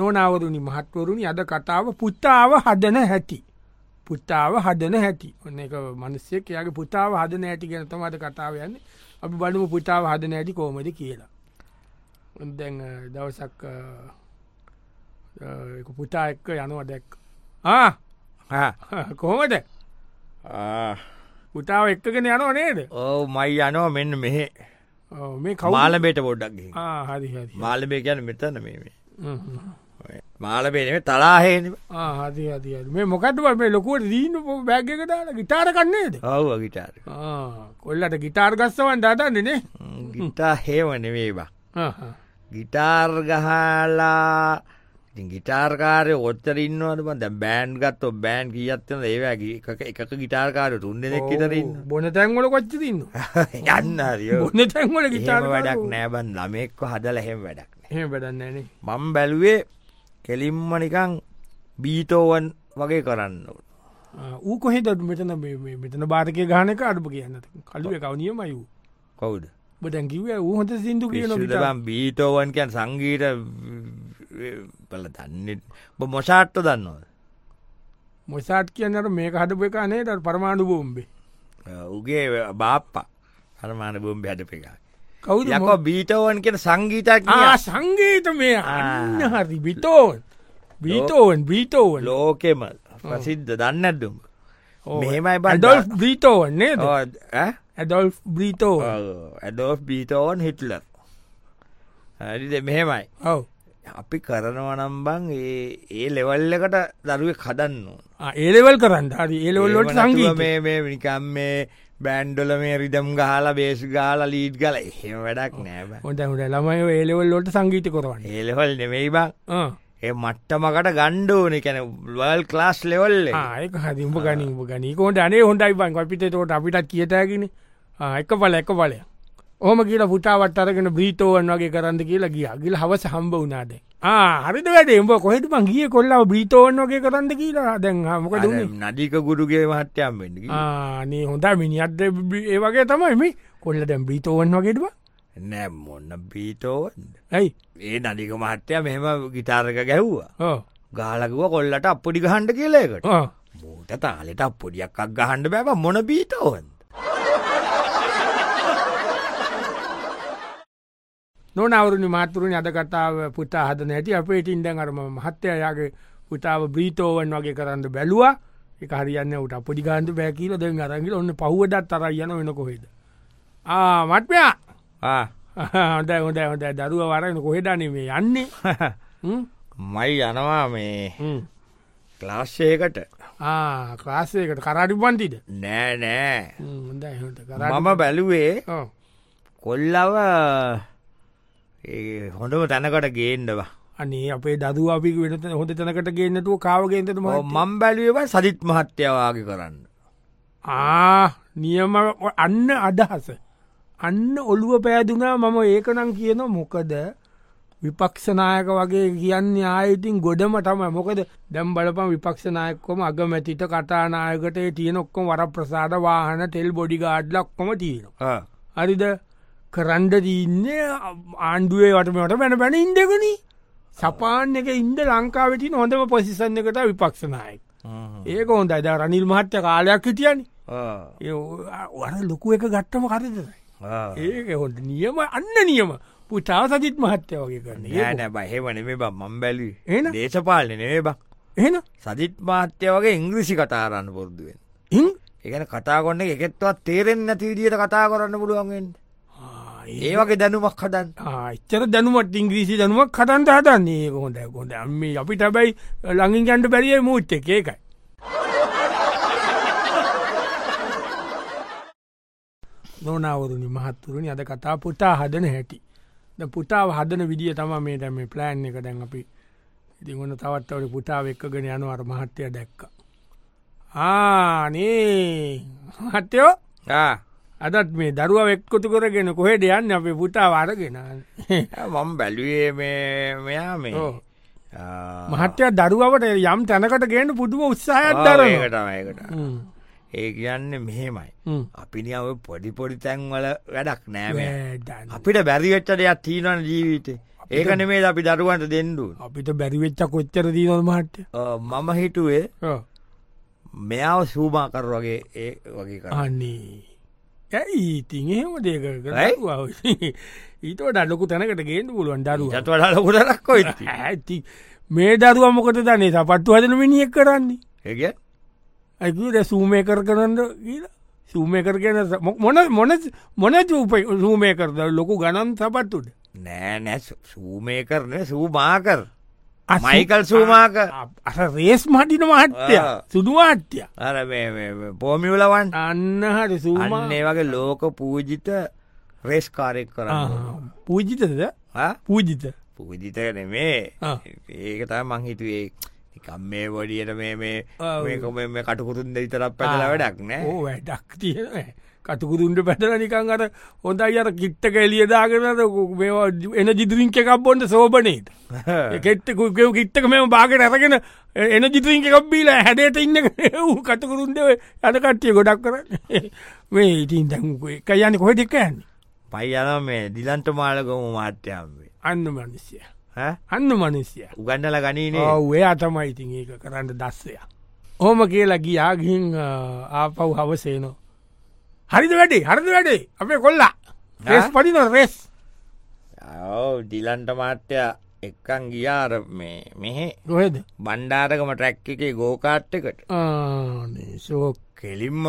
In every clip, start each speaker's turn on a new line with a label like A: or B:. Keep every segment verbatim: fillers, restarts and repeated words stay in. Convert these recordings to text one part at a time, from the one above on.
A: නොනවරුණි මහත්වරුණි අද කතාව පුතාව හදන හැටි. පුතාව හදන හැටි. ඔන්න එක මිනිස්සෙක් එයාගේ පුතාව හදන හැටි ගැන තමයි අද කතාව යන්නේ. අපි බලමු පුතාව හදන හැටි කොහොමද කියලා. දැන් දවසක් ඒක පුතා එක්ක යනවා දැක්ක. ආ ආ කොහොමද?
B: ආ
A: පුතාව එක්කගෙන යනවා නේද?
B: ඔව් මයි යනවා මෙන්න මෙහෙ.
A: ඔව් මේ කවුද?
B: මාළඹේට පොඩ්ඩක් ගිහින්.
A: ආ හරි හරි.
B: මාළඹේ කියන්නේ මෙතන මේ මේ. මාළඹේ නෙමෙයි තලාහේනේ.
A: ආ හරි හරි හරි. මේ මොකද්ද මේ ලොකුවට දීන්න බෑග් එක දාලා ගිටාර කන්නේද?
B: ඔව් ගිටාර.
A: ආ කොල්ලට ගිටාර ගස්සවන්න දාන්නේ නේ?
B: ගිටාර හේව නෙමෙයි බා.
A: ආ ආ.
B: ගිටාර් ගහලා ඉතින් ගිටාර් කාරයෝ ඔච්චර ඉන්නවද බං දැන් බෑන්ඩ් ගත්තොත් බෑන්ඩ් කීයක් තියෙනවද ඒ වගේ එකක එකක ගිටාර් කාරයෝ තුන් දෙනෙක් විතර ඉන්නවා
A: බොන තැන් වල කොච්චර ඉන්නවා
B: යන්න හරියෝ
A: බොන තැන් වල ගිටාර්
B: එහෙම වැඩක් නෑ බං ළමෙක්ව හදලා එහෙම වැඩක් නෑ
A: එහෙම වැඩක් නෑ නේ
B: මම බැලුවේ කෙලින්ම නිකන් බීතෝවන් වගේ කරන්න ඕන
A: ආ ඌ කොහෙද මෙතන මේ මෙතන බාරකේ ගහන එක අඩුව කියන්න කළුවේ කව නියමයි ඌ
B: කවුද
A: ඔබ දැන් කිව්වේ ඌ හොඳ සින්දු කියන ගිටාර
B: බං බීතෝවන් කියන්නේ සංගීත බල දන්නේ ඔබ මොසාට්ට දන්නවද
A: මොසාට් කියන්නේ අර මේක හදපු එක නේද අර පරමාණු බෝම්බේ
B: උගේ බාප්පා පරමාණු බෝම්බේ හදපු එක
A: කවුද
B: යකෝ බීතෝවන් කියන සංගීතඥයා
A: ආ සංගීත මේ අන්න හරි බීතෝවන් බීතෝවන් බීතෝවන්
B: ලෝකෙම ප්‍රසිද්ධ දන්නේ නැද්ද උඹ මෙහෙමයි බං
A: ඇඩොල්ෆ් බීතෝවන් නේද
B: ඔව් ඈ
A: ඇඩොල්ෆ් බීතෝවන්
B: ඔව් ඇඩොල්ෆ් බීතෝවන් හිට්ලර් හරිද මෙහෙමයි
A: ඔව්
B: අපි කරනවා නම් බං ඒ ඒ ලෙවල් එකට දරුවෙක් හදන්න ඕන.
A: ආ ඒ ලෙවල් කරන්න. හරි ඒ ලෙවල් වලට සංගීත
B: මේ මේ නිකම් මේ බෑන්ඩ් වල මේ රිද්ම් ගහලා බේස් ගහලා ලීඩ් ගහලා එහෙම වැඩක් නෑ බං.
A: හොඳයි හොඳයි ළමයි ඒ ලෙවල් වලට සංගීත කරවන්න.
B: ඒ ලෙවල් නෙමෙයි බං.
A: ආ
B: ඒ මට්ටමකට ගන්න ඕනේ. ඒ කියන්නේ වර්ල්ඩ් ක්ලාස් ලෙවල් එක.
A: ආ ඒක හරි උඹ ගනි උඹ ගනි. කොහොමද අනේ හොඳයි බං. අපිට ඒකට අපිටත් කියත හැකිනේ. ආ එක බල එක බල. ඔහොම කියලා පුතාවත් අරගෙන බ්‍රීතෝවන් වගේ කරන්න කියලා ගියා. ගිහලා හවස හම්බ වුණා දැන්. ආ හරිද වැඩේ උඹ කොහෙද මං ගියේ කොල්ලව බ්‍රීතෝවන් වගේ කරන්න කියලා දැන් මොකද උනේ
B: නදීක ගුරුගේ මහත්තයන් වෙන්න කිව්වා
A: ආ නේ හොඳයි මිනිහත් ඒ වගේ තමයි මේ කොල්ල දැන් බ්‍රීතෝවන් වගේද බං
B: නෑ මොන බ්‍රීතෝවන්ද
A: ඇයි
B: ඒ නදීක මහත්තයා මෙහෙම ගිටාර එක ගැහුවා
A: ඔව්
B: ගහලා කිව්වා කොල්ලට අප්පොඩි ගහන්න කියලා ඒකට
A: ඔව්
B: මූට තාලෙට අප්පොඩියක් අක් ගහන්න බෑ බං මොන බ්‍රීතෝවන්ද
A: නොනවරුණි මාතුරුනි අද කතාව පුතා හදන හැටි අපේ ඉතින් දැන් අර මහත්තයා යාගේ පුතාව බ්‍රීතෝවන් වගේ කරන්න බැලුවා ඒක හරියන්නේ උට අපොඩි ගන්න බෑ කියලා දැන් අරන් ගිහලා ඔන්න පහුවදත් අරන් යන වෙන කොහෙද ආ මත්පයා
B: ආ
A: හොඳයි හොඳයි හොඳයි දරුවා වරගෙන කොහෙද මේ යන්නේ හ්ම්
B: මයි යනවා මේ
A: හ්ම්
B: ක්ලාස් එකකට
A: ආ ක්ලාස් එකකට කරාටි පන්තිද
B: නෑ නෑ
A: හ්ම් හොඳයි හොඳයි කරාටි
B: මම බැලුවේ
A: ඔව්
B: කොල්ලව ඒ හොඳම තැනකට ගේන්නවා
A: අනේ අපේ දරුවා අපි වෙන හොඳ තැනකට ගේන්න නැතුව කාව ගේන්නද මම
B: මම බැලුවේ සදිත් මහත්තයා වාගේ කරන්න
A: ආ නියම අන්න අදහස අන්න ඔළුව පෑදුනා මම ඒක නම් කියනවා මොකද විපක්ෂ නායක වගේ කියන්නේ ආයෙ ඉතින් ගොඩම තමයි මොකද දැන් බලපන් විපක්ෂ නායකකම අගමැතිට කතානායකට ඒ තියෙන ඔක්කොම වරප්‍රසාද වාහන තෙල් බොඩි ගාඩ්ලා ඔක්කොම තියෙනවා හරිද කරන්න තියන්නේ ආණ්ඩුවේ වටමට බැන බැන ඉන්දකනී සපාන් එක ඉන්ද ලංකාවේ තියෙන හොඳම පොසිෂන් එකට විපක්ෂ නායක ඒක හොඳයි දැන් රනිල් මහත්තයා කාලයක් හිටියනේ ඒ වර ලොකු එක ගත්තම කරදරයි ඒක හොඳ නියම අන්න නියම පුතාව සජිත් මහත්තයා වගේ කරන්නේ
B: නෑ නෑ බං එහෙම නෙමෙයි බං මම බැලුවේ
A: එහෙනම්
B: දේශපාලනේ නෙමෙයි බං
A: එහෙනම්
B: සජිත් මහත්තයා වගේ ඉංග්‍රීසි කතා කරන්න පුරුදු වෙන්න
A: හින්
B: ඒ කියන්නේ කතා කරන එක එකෙක්වත් තේරෙන්නේ නැති විදිහට කතා කරන්න පුළුවන් වෙන්නේ ඒ වගේ දැනුමක් හදන්න.
A: ආ එච්චර දැනුමක් ඉංග්‍රීසි දැනුමක් හදන්න හදන්නේ. ඒක හොඳයි හොඳයි. අම්මේ අපිට හැබැයි ළඟින් යන්න බැරියයි මූට් එක ඒකයි. නොනවරුනි මහත්තුරුනි අද කතා පුතා හදන හැටි. දැන් පුතාව හදන විදිය තමයි මේ දැන් මේ ප්ලෑන් එක දැන් අපි ඉතින් ඔන්න තවත් තව පුතාව එක්කගෙන යනවා අර මහත්තයා දැක්කා. ආ නේ මහත්තයෝ
B: ආ
A: අදත් මේ දරුවා එක්කොතු කරගෙන කොහෙද යන්නේ අපේ පුතාව අරගෙන
B: මම බැලුවේ මේ මෙයා මේ
A: මහත්තයා දරුවවට යම් තැනකට ගේන්න පුදුම උත්සාහයක් දරනවා
B: ඒක තමයි ඒක තමයි ඒ කියන්නේ මෙහෙමයි අපි නිකන් ඔය පොඩි පොඩි තැන් වල වැඩක් නෑ මේ අපිට බැරි වෙච්ච දෙයක් තියෙනවනේ ජීවිතේ ඒක නෙමේ අපි දරුවන්ට දෙන්නු
A: අපිට බැරිවෙච්ච කොච්චර දීනොල් මහට්ට
B: මම හිතුවේ මෙයාව සූමාකර වගේ ඒ වගේ
A: කරන්නේ ඇයි ඉතින් එහෙම දේක කර ඊට ඩලොකු තැනකට ගේන්න පුළුවන් දරුව
B: ටලකුටරක්කො
A: ඇති මේ දරුව මොකට දන්නේ සපත්තු හදන මිනිියෙක් කරන්නේ
B: ඒ
A: ඇ සූමය කර කරන්න කියලා සූමය කර කියන මොන මොන මොන චූප සූමය කරද ලොකු ගණන් සපත්තුට
B: නෑ නෑ සූමය කරන සූමාකර මයිකල් සූමාක
A: අස රේස් මටින මහත්්‍යය සුදුමාත්්‍යය
B: අර පෝමිවලවන්
A: අන්න හරි සූමන්නේ
B: වගේ ලෝක පූජිත රේස් කාරෙක් කරන්න
A: පූජිතද පූජිත
B: පූජිත නෙමේ ඒක තම මංහිතුවේ නිකම් මේ වඩියට මේ මේ මේ කටකුතුන් දෙතරක් පැදල වැඩක් නෑ
A: ඕ වැඩක් තියෙන කටකුදුන්ට පැදල නිකං අර හොඳයි අර කිට්ටක එලියදාගෙනද එන ජිදරිංක එකක් බොන්ට සෝබනේට කෙට්ටකු කිට්ටක මෙම බාගට ඇරගෙන එන ජිතරිංක එකක් බීල හැඩට ඉන්න වූ කටකුරුන්ට යන කට්ටිය ගොඩක් කර මේ ඉතින් දැමුක එක යන්න කොහෙ දෙකයන්නේ
B: පයි යන මේ දිලන්ට මාලගම මාත්‍යයම්වේ
A: අන්න මනුස්්‍යය අන්න මනුස්්‍යය
B: උගන්නල ගනීනේ
A: ඔවේ අතමයි ඉතින් ඒක කරන්න දස්සය ඕම කියලා ගියාගින් ආපව් හවසේනෝ හරිද වැඩේ හරිද වැඩේ අපේ කොල්ලා රෙස් පදින රෙස්
B: ඩිලන්ට මාත්‍යය එක්කන් ගියාර මේ මෙහෙ
A: ගොහෙද
B: බණ්ඩාරකම ට්‍රැක් එක ගෝකාට්ටකට
A: ශෝක
B: කෙලින්ම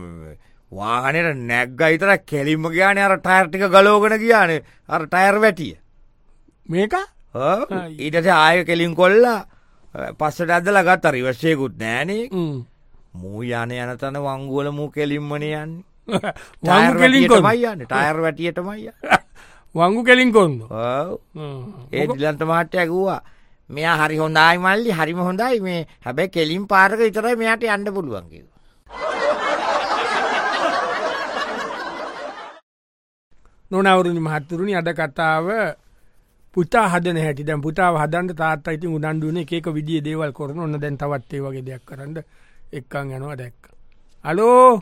B: වාහනයට නැග්ග ඉතර කෙලින්ම ගයාන අර ටයර්ටික ගලෝගෙන ගියාන අර ටයර් වැටිය
A: මේක
B: ඊටට ආය කෙලින් කොල්ලා පස්සට අදල ගත් අරිවශ්‍යයකුත් නෑනේ මූ යන යනතන වංගුවල මූ කෙලින්මන යන්නේ
A: වංගු කෙලින්
B: කොමයියන්න ටයර් වැටියටමයි
A: වංගු කෙලින් කොන්න
B: ඒ දිලන්ට මහට්ටය ගවා මෙයා හරි හොඳයි මල්ලි හරිම හොඳයි මේ හැබැයි කෙලින් පාරක විතරයි මෙයාට අන්ඩ පුළුවන්කිව
A: නොනවරුණි මහත්තුරුණි අද කතාව පුතා හදන හැටි දැන් පුතාව හදන්ට තාත් අයිති උඩන්ඩුවන එක විදිිය දේවල් කරන ඔන්න දැන් තවත්තේ වගේ දෙයක් කරන්න එක්කං යනවා දැක්ක අලෝ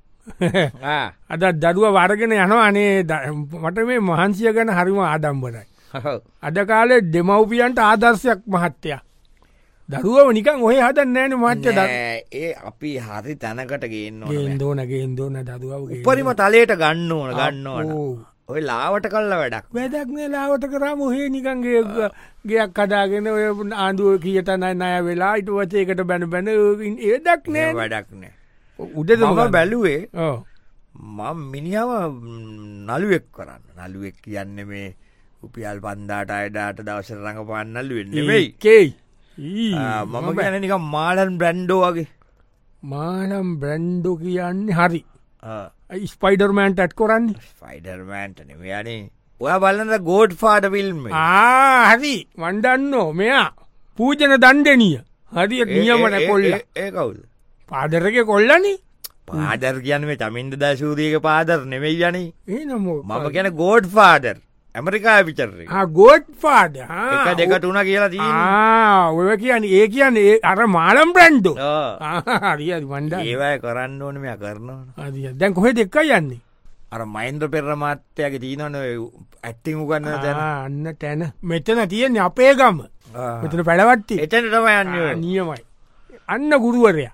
A: අද දඩුව වර්ගෙන යනවා අනේ මට මේ මහන්සිය ගැන හරිම ආඩම්බරයි අද කාලෙ දෙමව්පියන්ට ආදර්ශයක් මහත්තයා දරුව නිකන් ඔය හදන්න නෑන මච්ච
B: ඒ අපි හරි තැනකට ගේන්න
A: දෝනගේ දෝන දදුව
B: උපරිම තලයට ගන්න ඕන ගන්න ඔය ලාවට කල්ල වැඩක්
A: වැදක්නේ ලාවට කරම හේ නිකන්ගේ ගයක් කදාගෙන ඔය ආදුව කියතනයි නය වෙලා ඉට වචයකට බැන බැන ඒදක් නෑ
B: වැඩක් නෑ
A: උඩ
B: ම බැලුවේ මං මිනිාව නළුවෙක් කරන්න නළුවෙක් කියන්න මේ උපියල් පන්දාට අයඩාට දවසර රඟ පන්නල්ලු වෙන්න වෙයි
A: කෙයි
B: මම ගැන නික මාලන් බ්‍රැන්්ඩෝ වගේ
A: මානම් බ්‍රැන්්ඩෝ කියන්නේ හරි ස්පයිඩර්මෑන්ට ඇත් කොරන්න
B: ෆයිඩර්මෑන්ට නෙමයානේ ඔය බලන්න ගෝඩ් ෆාඩ ෆිල්ම්
A: හරි වන්ඩන්නෝ මෙයා පූජන දන්ඩනිය හරි නියමන කොල්ල
B: ඒ කවුද
A: පාදරක කොල්ලන
B: පාදර් කියන්න මේ චමින්ද දශූතියක පාදර නෙවෙයි යන
A: ඒ නම
B: මම ගැන ගෝඩ් ෆාඩර් ඇමරිකා පිචරේ
A: ගෝඩ් පාඩ
B: එක දෙකට උන කියලා දී
A: ඔය කියන ඒ කියන්න ඒ අර මාලම් බ්‍රන්්ඩෝ හරි වන්ඩ
B: ඒවය කරන්න ඕන මෙය කරනවා
A: අද දැන් කොහෙ දෙක්ක යන්නේ
B: අර මයින්ද්‍ර පෙරමාත්‍යයගේ තිීනන ඇත්තිමු ගන්න
A: අන්න තැන මෙතන තියෙන්නේ අපේ ගම මෙතන පැඩවත්ති
B: එතනටම යන්න
A: නියමයි අන්න ගුරුවරයා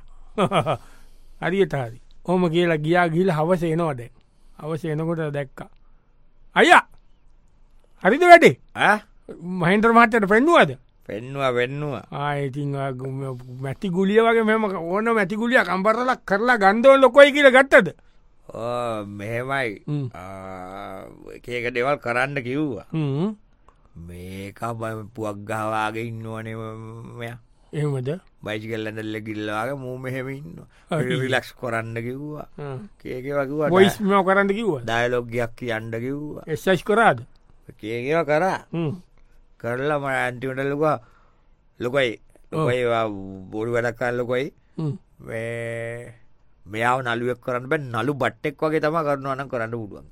A: හරියට හරි ඕම කියලා ගියා ගිල හවස එනවා දැන් අවස එනකොට දැක්කා අයියා හරිද වැඩේ මහින්ත්‍ර මහත්තයට පෙන්නුවද
B: පෙන්වා වෙන්නවා
A: ආයිති මැති ගුලිය වගේ මෙම ඕන මැති ගුලිය කම්පරලක් කරලා ගන්දව ලොකොයි කියල ගත්තද
B: මෙහෙමයි ඒක දෙවල් කරන්න කිව්වා මේක පුවක් ගහවාගේ ඉන්නවනේ මෙයා
A: එහෙමද
B: බයිජි කල්ලඳල්ල ගිල්ලාගේ මූ මෙහෙමඉන්න රිලක්ස් කරන්න කිව්වා ඒක වකිවා
A: බොයිස්ම කරන්න කිව්ව
B: ඩයිලොග්ගයක් කියන්න කිව්වා
A: එස්සයිස් කරාද
B: කියව කරා කරලා ම ඇන්ටිමටල්ලකවා ලොකයි ලොකයිවා බොඩු වැඩක් කල්ලොකොයි මෙයාව නලුවක් කරන්න බැ නලු බට්ටෙක් වගේ තම කරනවන කරන්න පුඩුවන්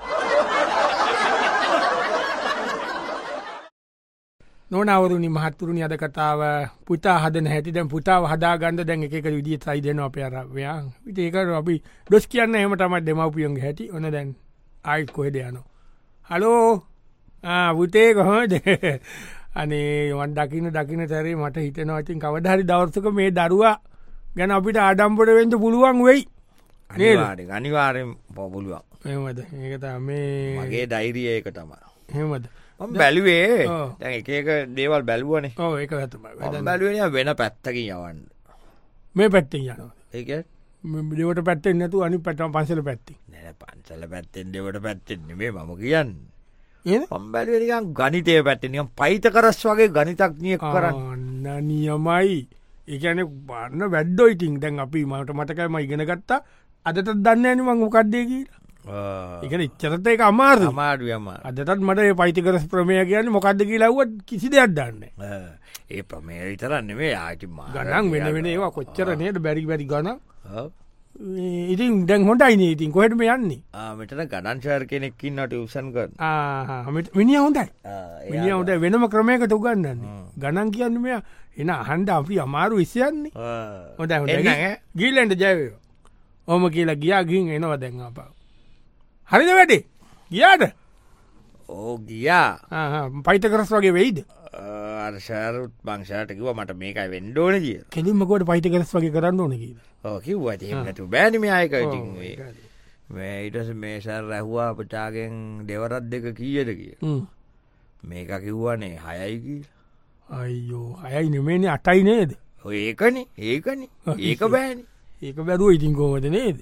A: නොනවරුණි මහත්තුරුණි අද කතාව පුතා හදන හැති දැන් පුතාව හදා ගන්ද දැන් එක විදිිය සයි දෙන අප අරවයා විතේකට අපි ඩොස් කියන්න එහම තමයි දෙමවපියන්ගේ හැටි ඕන දැන් ආයිත් කොහෙද යනවා හලෝ පුතේ කොහොමද අනේ වන් දකින දකින තැරේ මට හිතනවතින් කවධහරි දවර්සක මේ දරුවා ගැන අපිට ආඩම්පට වෙන්ට පුළුවන් වෙයි
B: අනිවාට අනිවාරෙන් පොපුලුවන්
A: එමද ඒකත මේ
B: මගේ ඩයිරිය එක තමා
A: හෙමද
B: බැලුවේ දැ එක එක දේවල් බැලුවනේ
A: ඕ ඒක ඇතම
B: බැලුවෙන වෙන පැත්තකින් යවන්න
A: මේ පැත්තෙන් යනවා
B: ඒක
A: දෙවට පැත්තෙන් නැතු අනි පැටම පන්සල පැත්ති
B: නැ පන්සල පැත්තෙන් දෙවට පැත්තෙන් මේ මම කියන්න
A: ඒ
B: පම්බැලුවනිකම් ගනිතය පැත්තනිකම් පයිත කරස් වගේ ගනිතක්නියක් කරන්න
A: අන්න නියමයි ඒකන බන්න වැඩ්ඩොයිටිං දැන් අපි මට මටකයිම ඉගෙන ගත්තා අදටත් දන්න ඇනි මං මොකක්දේ කියලා එකන ඉච්චරත එක අමාර
B: අමාරුවම
A: අදටත් මට පයිතිකරස් ප්‍රමය කියන්න මොකක්ද කියලාවත් කිසි දෙයක් දන්න
B: ඒ ප්‍රමේ විතරන්න මේ ආටි
A: ගනන් වෙන වෙන ඒවා කොච්චර නයට බැරි බැරි ගන ඉතින් දැන් හොඳයින ඉතින් කොහටම යන්නේ
B: මෙතන ගණන් ශාර කෙනෙක්කින්නට උසන් කර
A: මිනි හොඳයි මිනි හොඳ වෙනම ක්‍රමයකට උගන්නන්න ගණන් කියන්න මෙය එන හන්ඩ අපි අමාරු විසියන්නේ හොඳ හොඳ ගීලන්ට ජයවයෝ ඕම කියලා ගියා ගින් එනවා දැන් අප හරිද වැඩේ ගියාද
B: ඕ ගියා
A: පයිත කරස් වගේ වෙයිද
B: අර්ශාරුත් බංශාටකිව මට මේකයි වෙන්ඩෝන කිය
A: කෙලින්මකොට පයිත කරස් වගේ කරන්න ඕන කිය
B: කිව්වට එමනතු බෑනිම අයක මේ ඉටස මේසර් රැහවා පටාගෙන් දෙවරත් දෙක කීයට කිය මේක කිව්වනේ හයයිකි
A: අයියෝ අයයි නෙමේනි අටයි නේද
B: ඒකන ඒකන ඒක බෑනි
A: ඒක බැරුව ඉතින් කෝමද නේද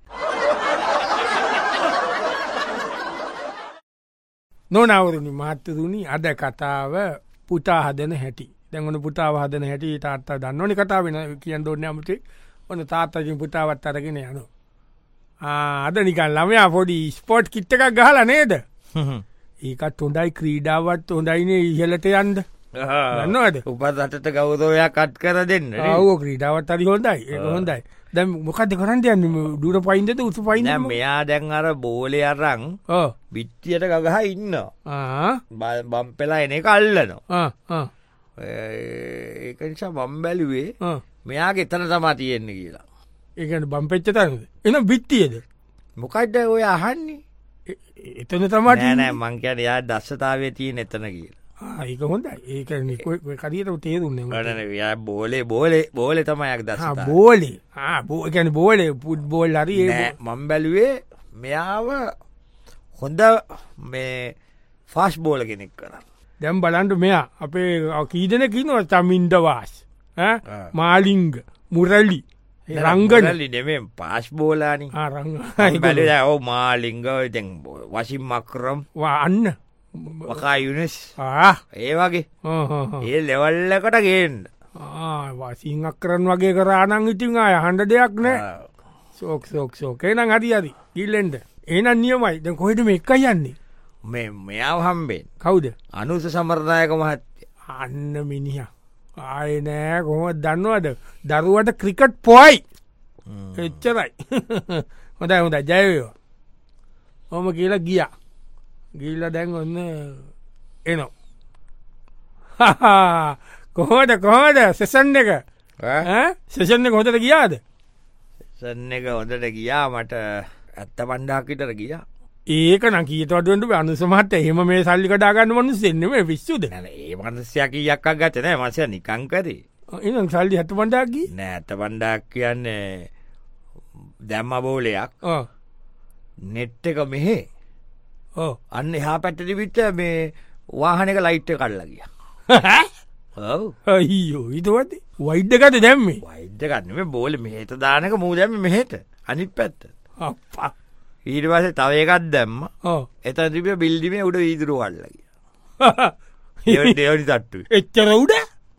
A: නොනවරුණි මහත්තතුනි අද කතාව පුතා හදන හැටි දැන්වන පුතාව හදන හැටි තාත්තා දන්නවනි කතා වෙන කියන්න ඕන්න අමතේ ඔන්න තාත්තකින් පුතාවත් අරගෙන යනු අද නිකන් ළමයා පොඩි ස්පෝට් කිට්ටකක් ගහලා නේද ඒකත් හොඳයි ක්‍රීඩාවත් හොඳයිනේ ඉහලට යන්ද ගන්නවද
B: උපදටට ගෞදෝයක් කට් කර දෙන්න
A: ඔව ක්‍රීඩාවත් අරි හොඳයි ඒ හොඳයි දැ මොකද කරන්න යන්න දුර පයින්දද උස පයින්න
B: මෙයා දැන් අර බෝලය අරං බිත්තියට ගගහ ඉන්න බම් පෙලා එන කල්ලනවා ඒකනිසා බම් බැලුවේ මෙයාගේ එතන තමා තියෙන්නේ කියලා
A: ඒකට බම් පෙච්ච තරද එන බිත්තියද
B: මොකක්ද ඔය අහන්නේ
A: එතන තමාට
B: නෑ මංකයට යා දස්සතාවේ තියෙන් එතන කියලා
A: ඒක හොඳයි ඒක කරියට තේරුන්න
B: ය බෝලේ බෝලේ බෝලෙ තමයියක් දස
A: බෝලේ බෝගැන බෝලේ පුට් බෝල් හරි
B: මං බැලුවේ මෙයාව හොඳ මේ ෆාස් බෝල කෙනෙක් කරන්න
A: දැම් බලන්ට මෙයා අපේ කීදන කිනව චමින්දවාස් මාලිංග මුරල්ලි රංගනලි
B: නෙමේ පාස් බෝලානි බැල ඔව මාලිංග දැන් වසිම් මක්රම්
A: අන්න
B: වකා යුනිස් ඒ වගේ ඒ ලෙවල්ලකට ගේන්න
A: වසිංහක් කරන් වගේ කරානං ඉතින් අය හන්ඩ දෙයක් නෑ සෝක් සෝක් සෝකේනං හරි අරි ඉල්ලෙන්ට ඒනන් නියමයි දැ කොහෙටම එක යන්නේ
B: මේ මෙයාව හම්බෙන්
A: කවුද
B: අනුස සමර්දායක මහත්ය
A: අන්න මිනිහ ආය නෑ කොහොම දන්නවද දරුවට ක්‍රිකට් පොයි එච්චරයි හොඳයි හොඳ ජයවවා හොම කියලා ගියා ගිල්ල දැන් ඔන්න එනෝ කොහෝද කොහෝද සෙසන් එක සෙෂන් එක හොඳට ගියාද
B: සන්න එක හොඳට ගියා මට ඇත්ත පණ්ඩාකිටර ගියා
A: ඒක නකීතවටට අනුසමහත් එහෙම මේ සල්ලි කඩාගන්න මනු සෙන්නෙම විශ්සුද
B: ඒ මනස්යක් යක්ක් ගතනෑ මසය නිකංකරේ
A: එනම් සල්ලි හැට පණ්ඩාකි
B: නෑ ඇත පණ්ඩක් කියන්නේ දැම්ම බෝලයක් නෙට් එක මෙහේ අන්න එහා පැටටි විට මේ වාහනක ලයිට්ට කල්ල ගිය
A: අයියෝ හිතවද වයිඩ්ඩකට දැම්මේ
B: වයිඩ්ඩගන්නම බෝල මෙහට දානක මූදැම මෙහෙට අනිත් පැත්ත ඊට වස තව එකත් දැම්ම එත තිබිය බිල්ඩිමේ උඩ වීදුරු වල්ලගිය දේවනි තට්ටු
A: එච්චර උඩ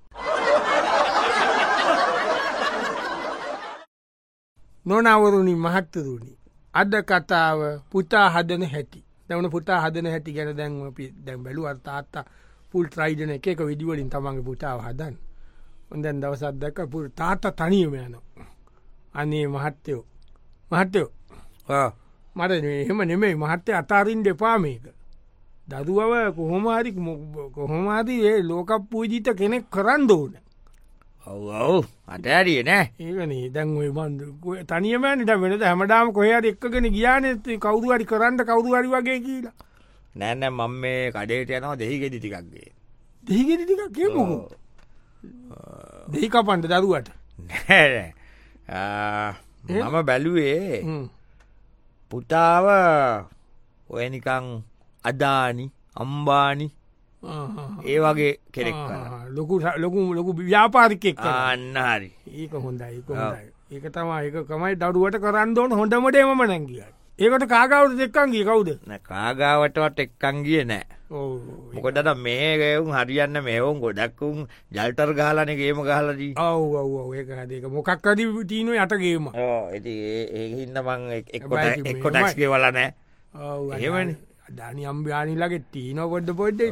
A: නොනවරුණි මහත්තරුණි අද කතාව පුතා හදන හැටි දැවන පුතා හදන හැටි ගැන දැන් දැන් බැලුවර් තාත්තා පුල් ත්‍රයිඩන එක එක විදිවලින් තමන්ගේ පුතාව හදන් ඔොදැන් දවසත් දැක පුර තාත්ත තනියම යනවා අනේ මහත්තයෝ මහත්තයෝ මට එහෙම නෙමෙයි මහත්තය අතාරින් දෙපා මේක දදුවව කොහොමාරි කොහොමාදී ඒ ලෝක පූජිත කෙනෙක් කරන්න ඕන
B: ඔව් ඔව් අටඇරිය නෑ
A: ඒකනේ දැන් ඔය බන්ධ තනියමෑනට වෙනද හැමදාම කොහයාර එක්කගෙන ගියානෙත් කවුරුවරි කරන්න කවුරුවරි වගේ කියලා
B: නෑනෑ මම මේ කඩේට යනවා දෙහි ගෙඩි ටිකක්ගේ
A: දෙහිගෙඩි ටිකක් කියමුකු දෙහි කපන්ට දරුවට
B: නෑ මම බැලුවේ පුතාව ඔයනිකං අදානි අම්බානි ඒ වගේ කෙනෙක්
A: ලොකු ලොකු ලොකු ව්‍යාපාරිකෙක්
B: අන්න හරි
A: ඒක හොඳයි ඒක තමා එක කමයි දරුවට කරන්න ඕන හොඳමටේම නැගිය ඒකට කාගාවට දෙක්කන්ගේ කවුද
B: කාගාවටවත් එක්කන් ගිය නෑ මොකටට මේ හරියන්න මේවුන් ගොඩක්කුම් ජල්ටර් ගාලනගේම ගහලදී
A: ඔව් ඔව් ඒක හදක මොකක්කද තිීන යටගේම
B: ඇති ඒහින්න මං එක්කොට ටක්ගේ වල නෑ ඒවනි ධනි අම්භ්‍යානිලගේ තීන පොඩ්ඩ පොඩ්ඩ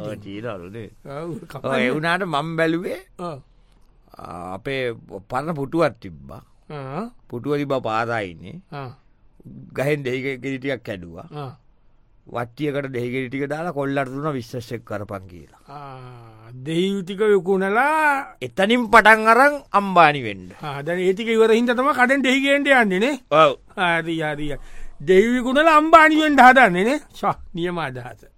B: එවුනාට මම් බැලුවේ අපේ පරණ පුටුවත් තිබ්බා පුටුව තිබ පාරයින්නේ ගහෙන් දෙහිගෙරිටියක් කැඩුවා වට්ටියකට දෙහිගෙරිටික දාලා කොල්ලට දුන විශ්සෙක් කරපන් කියලා
A: දෙහිතික යකුණලා
B: එතනින් පටන් අරං අම්බානි වෙන්ඩ
A: දැන ඒතික ඉවර හින්තම කඩෙන් දෙහිගෙන්ට යන්නේනේ
B: ඔව
A: ආරියාරිය දෙවිකුණල අම්බානිුවෙන්ට හදන්නේනේ ශ නියම අදහස